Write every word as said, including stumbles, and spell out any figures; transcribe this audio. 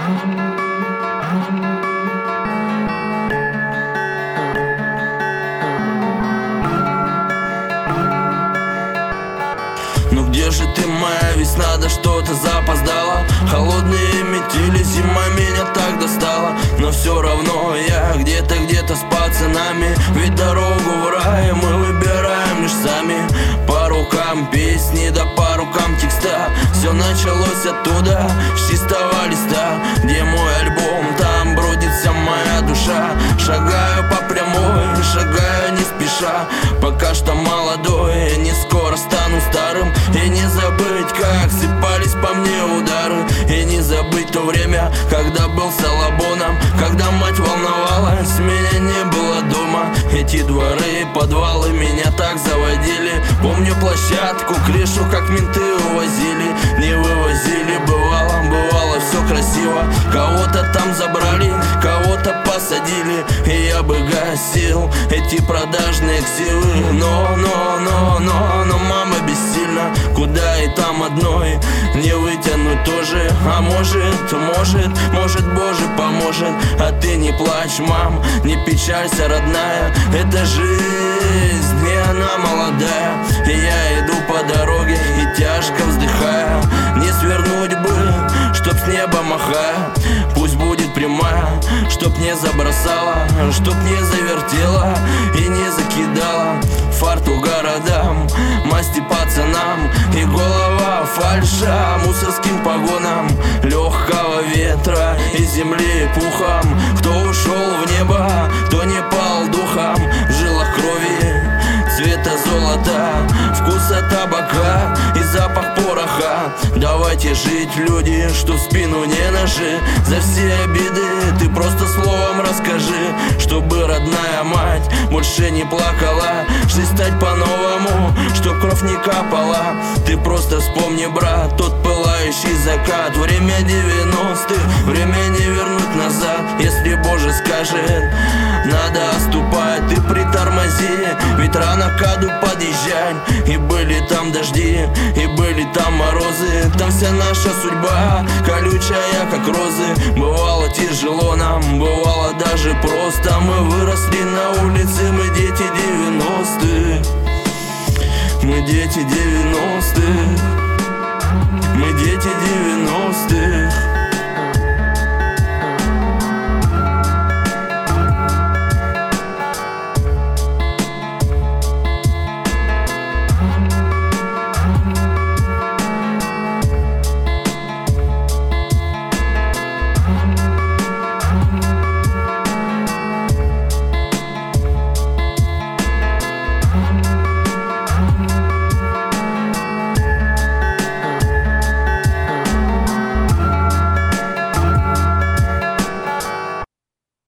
Ну где же ты, моя весна, да что-то запоздала? Холодные метели, зима меня так достала. Но все равно я где-то, где-то с пацанами. Ведь дорогу в рай мы выбираем лишь сами. По рукам песни, да по рукам текста. Все началось оттуда, с чистого листа, где мой альбом, там бродит вся моя душа. Шагаю по прямой, шагаю не спеша. Пока что молодой, не скоро стану старым. И не забыть, как сыпались по мне удары. И не забыть то время, когда был салабоном, когда мать волновалась, меня не было дома. Эти дворы, подвалы меня так заводили. Помню площадку, крышу, как менты увозили. Не вывозили, бывало, бывало все красиво. Кого-то там забрали, кого-то посадили. И я бы гасил эти продажные ксивы. Но, но, но, но, но мама бессильна. Куда и там одной не вытянуть тоже. А может, может, может, Боже поможет. А ты не плачь, мам, не печалься, родная. Это жизнь, и она молодая. И я иду по дороге и тяжко вздыхая. Не свернуть бы, чтоб с неба махая. Пусть будет прямая, чтоб не забросала, чтоб не завертела и не закидала. Фарту городам, масти пацанам. И голова фальша мусорским погонам. Легкого ветра и земли пухом. Кто ушел в небо, кто не пал духом. В жилах крови цвета золота, вкуса табака и запах пороха. Давайте жить, люди, что в спину не ножи. За все обиды ты просто словом расскажи, чтобы родная мать больше не плакала. Жизнь стать по-новому, чтоб кровь не капала. Ты просто вспомни, брат, тот пылающий закат. Время девяностых, время не вернуть назад. Если Боже скажет, надо оступать, ты притормози, ведь рано к аду подъезжать. И были там дожди, и были там морозы. Там вся наша судьба, колючая как розы. Бывало тяжело нам, бывало даже просто. Мы выросли на улице, мы дети девяностых. Мы дети девяностых. Мы дети девяностых.